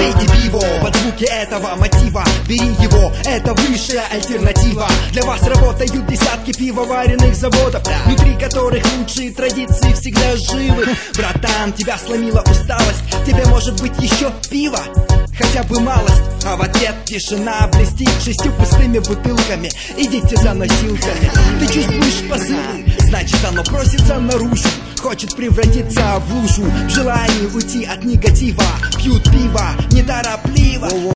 пейте пиво под звуки этого мотива. Бери его, это высшая альтернатива. Для вас работают десятки пивоваренных заводов, внутри которых лучшие традиции всегда живы. Братан, тебя сломила усталость, тебе может быть еще пиво, хотя бы малость. А в ответ тишина блестит 6 пустыми бутылками. Идите за носилками. Ты чувствуешь позывы, значит оно просится наружу, хочет превратиться в лужу. В желании уйти от негатива пьют пиво неторопливо.